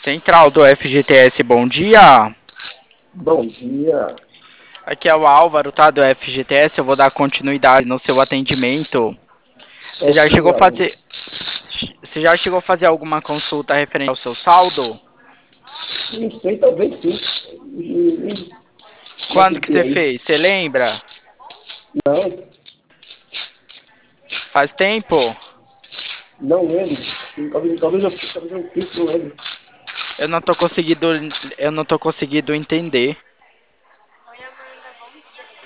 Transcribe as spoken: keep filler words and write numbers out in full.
Central do F G T S, bom dia. Bom dia. Aqui é o Álvaro, tá? Do F G T S. Eu vou dar continuidade no seu atendimento. Você já Ok, chegou a Álvaro. fazer. Você já chegou a fazer alguma consulta referente ao seu saldo? Não sei, talvez sim. E, e, como é Quando que que tem você aí? fez? Você lembra? Não, Faz tempo? não lembro. Talvez, talvez, eu, talvez eu fiz, não lembro. Eu não tô conseguindo, eu não tô conseguindo entender.